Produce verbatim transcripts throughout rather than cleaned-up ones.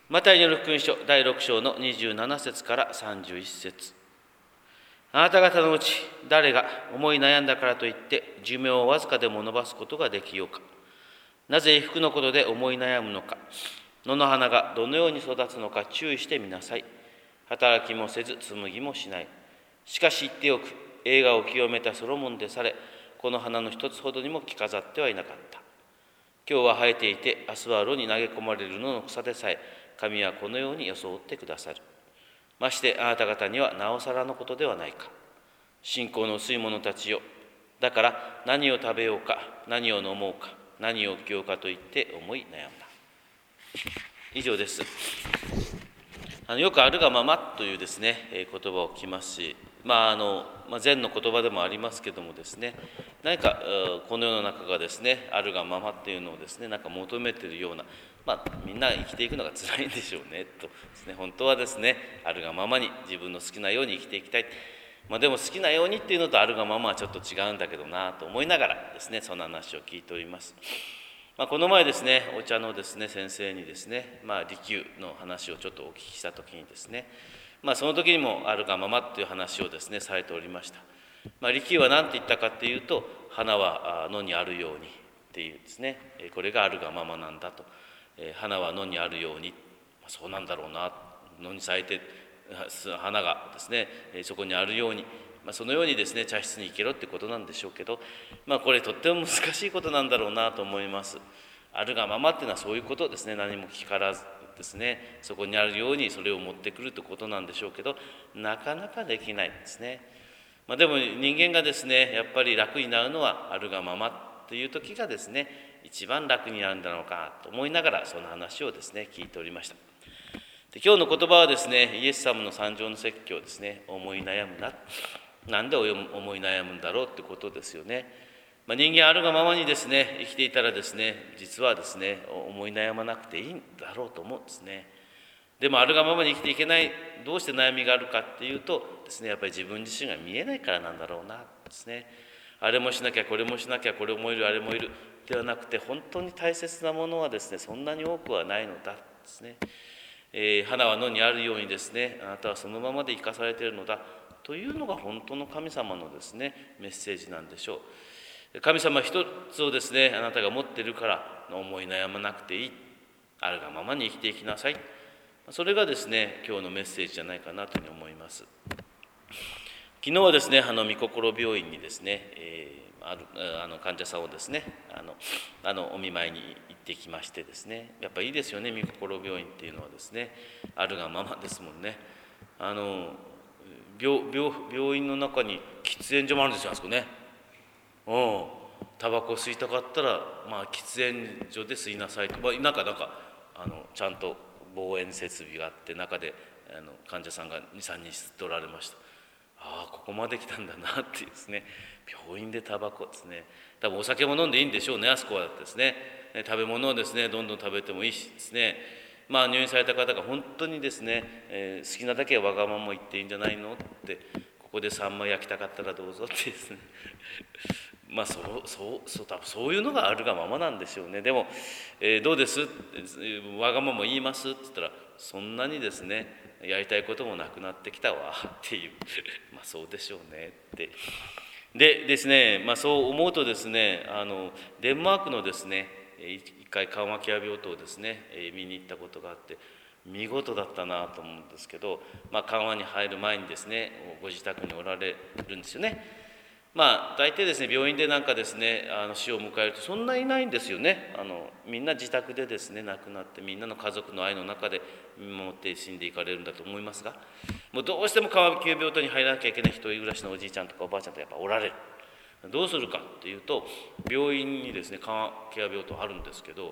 マタイによる福音書だいろく章のにじゅうなな節からさんじゅういち節。あなた方のうち誰が思い悩んだからといって寿命をわずかでも延ばすことができようか。なぜ衣服のことで思い悩むのか。野の花がどのように育つのか注意してみなさい。働きもせず紡ぎもしない。しかし言っておく、栄華を清めたソロモンでされ、この花の一つほどにも着飾ってはいなかった。今日は生えていて、明日は炉に投げ込まれる野の草でさえ、神はこのように装ってくださる。ましてあなた方にはなおさらのことではないか。信仰の薄い者たちよ。だから何を食べようか、何を飲もうか、何を着ようかと言って思い悩んだ。以上です。あのよくあるがままというですね、えー、言葉を聞きますし、まああのまあ、禅の言葉でもありますけどもですね、何かこの世の中がですね、あるがままっていうのをですね、なんか求めているような、まあ、みんな生きていくのが辛いんでしょうねとですね、本当はですね、あるがままに自分の好きなように生きていきたい。まあ、でも好きなようにっていうのとあるがままはちょっと違うんだけどなと思いながらですね、そんな話を聞いております。まあ、この前ですね、お茶のですね、先生にですね、まあ、利休の話をちょっとお聞きしたときにですね、まあ、その時にもあるがままという話をですね、されておりました。まあ、利休は何て言ったかっていうと、花は野にあるようにっていうですね、これがあるがままなんだと。花は野にあるように、まあ、そうなんだろうな、野に咲いて花がですね、そこにあるように、まあ、そのようにですね、茶室に行けろってことなんでしょうけど、まあ、これとっても難しいことなんだろうなと思います。あるがままっていうのはそういうことですね。何も聞からずですね、そこにあるようにそれを持ってくるということなんでしょうけど、なかなかできないんですね。まあ、でも人間がですね、やっぱり楽になるのはあるがままという時がですね、一番楽になるんだろうかと思いながら、その話をですね、聞いておりました。で、今日の言葉はですね、イエス様の三条の説教ですね、思い悩むな。なんで思い悩むんだろうってことですよね。まあ、人間あるがままにですね、生きていたらですね、実はですね、思い悩まなくていいんだろうと思うんですね。でもあるがままに生きていけない、どうして悩みがあるかっていうとですね、やっぱり自分自身が見えないからなんだろうなですね。あれもしなきゃこれもしなきゃ、これもいるあれもいるではなくて、本当に大切なものはですね、そんなに多くはないのだですね。えー、花は野にあるようにですね、あなたはそのままで生かされているのだというのが本当の神様のですね、メッセージなんでしょう。神様一つをですね、あなたが持っているから思い悩まなくていい。あるがままに生きていきなさい。それがですね、今日のメッセージじゃないかなというふうに思います。昨日はですね、あの御心病院にですね、えー、あるあの患者さんをですね、あのあのお見舞いに行ってきましてですね、やっぱいいですよね、御心病院っていうのはですね、あるがままですもんね。あの 病, 病, 病院の中に喫煙所もあるんですよ、あそこね。うん、タバコ吸いたかったら、まあ、喫煙所で吸いなさいと、まあ、なんかなんかあのちゃんと防煙設備があって、中であの患者さんがにさんにん吸っておられました。ああ、ここまで来たんだなっていうですね、病院でタバコですね。多分お酒も飲んでいいんでしょうね、あそこはですね。食べ物をですね、どんどん食べてもいいしですね、まあ入院された方が本当にですね、えー、好きなだけわがまま言っていいんじゃないのって、ここでサンマ焼きたかったらどうぞってですねまあそうそうそう多分そういうのがあるがままなんでしょうね。でも、えー、どうですわがまま言いますって言ったら、そんなにですねやりたいこともなくなってきたわっていうまあそうでしょうねってでですね、まあそう思うとですね、あのデンマークのですね一回緩和ケア病棟をですね見に行ったことがあって、見事だったなと思うんですけど、まあ、緩和に入る前にですねご自宅におられるんですよね。まあ大抵ですね、病院でなんかですねあの死を迎えるとそんなにいないんですよね。あのみんな自宅でですね亡くなって、みんなの家族の愛の中で見守って死んでいかれるんだと思いますが、もうどうしても緩和ケア病棟に入らなきゃいけない一人暮らしのおじいちゃんとかおばあちゃんとかやっぱおられる。どうするかっていうと、病院にですね緩和ケア病棟あるんですけど、うん、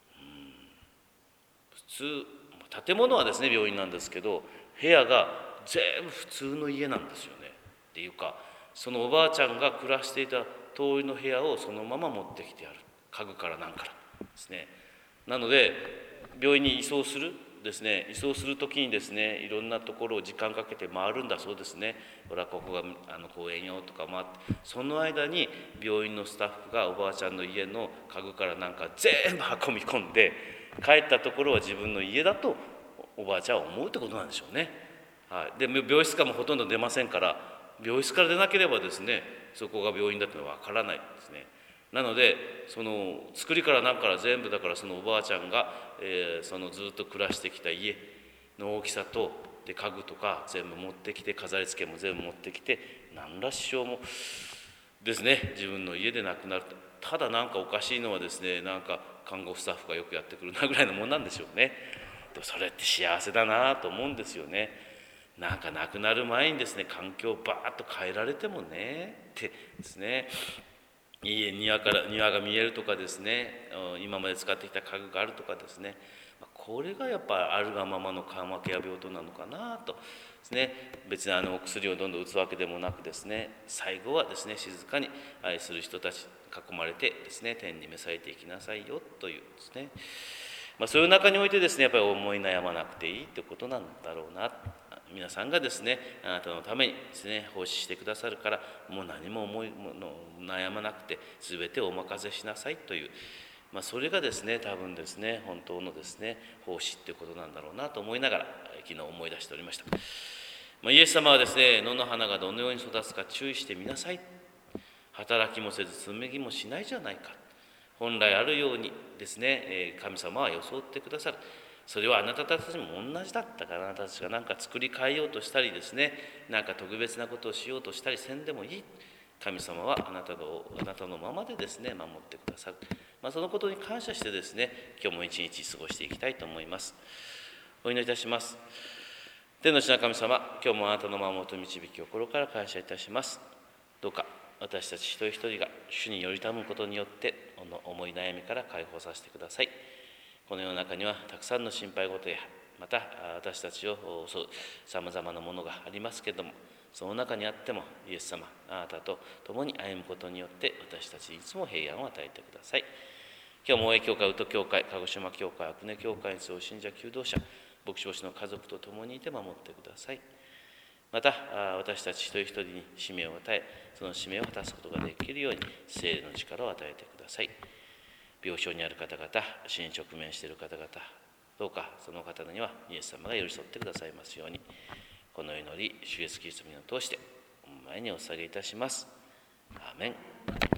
普通建物はですね病院なんですけど、部屋が全部普通の家なんですよね。っていうか、そのおばあちゃんが暮らしていた通りの部屋をそのまま持ってきてある、家具からなんからですね。なので病院に移送するですね移送する時にですね、いろんなところを時間かけて回るんだそうですね。ほらここがあの公園よとか回って、その間に病院のスタッフがおばあちゃんの家の家具からなんか全部運び込んで、 帰ったところは自分の家だとおばあちゃんは思うってことなんでしょうね。はい、で病室からもほとんど出ませんから、病室から出なければですね、そこが病院だというのは分からないですね。なのでその作りから何から全部だから、そのおばあちゃんが、えー、そのずっと暮らしてきた家の大きさとで家具とか全部持ってきて、飾り付けも全部持ってきて、何ら支障もですね自分の家で亡くなると。ただなんかおかしいのはですね、なんか看護スタッフがよくやってくるなぐらいのもんなんでしょうね。でもそれって幸せだなと思うんですよね。なんか亡くなる前にですね、環境をバーッと変えられてもねってですね、家庭から庭が見えるとかですね、今まで使ってきた家具があるとかですね、これがやっぱあるがままの緩和ケア病棟なのかなとですね。別にあのお薬をどんどん打つわけでもなくですね、最後はですね静かに愛する人たちに囲まれてですね、天に召されていきなさいよというですね、まあ、そういう中においてですね、やっぱり思い悩まなくていいってことなんだろうな。皆さんがですね、あなたのためにですね奉仕してくださるから、もう何も思いもの悩まなくて全てをお任せしなさいという、まあ、それがですね多分ですね本当のですね奉仕ってことなんだろうなと思いながら昨日思い出しておりました。まあ、イエス様はですね、野の花がどのように育つか注意してみなさい。働きもせず紡ぎもしないじゃないか。本来あるようにですね神様は装ってくださる。それはあなたたちも同じだったから、あなたたちが何か作り変えようとしたりですね、何か特別なことをしようとしたりせんでもいい。神様はあなたのあなたのままでですね守ってくださる。まあ、そのことに感謝してですね、今日も一日過ごしていきたいと思います。お祈りいたします。天の地の神様、今日もあなたの守りと導きを心から感謝いたします。どうか私たち一人一人が主によりたむことによってこの思い悩みから解放させてください。この世の中にはたくさんの心配事や、また私たちを襲うさまざまなものがありますけれども、その中にあってもイエス様、あなたと共に歩むことによって私たちにいつも平安を与えてください。今日も大江教会、宇都教会、鹿児島教会、阿久根教会にそう信者求道者、牧師牧師の家族と共にいて守ってください。また私たち一人一人に使命を与え、その使命を果たすことができるように聖霊の力を与えてください。病床にある方々、死に直面している方々、どうかその方にはイエス様が寄り添ってくださいますように、この祈り主イエスキリストの名を通してお前にお捧げいたします。アーメン。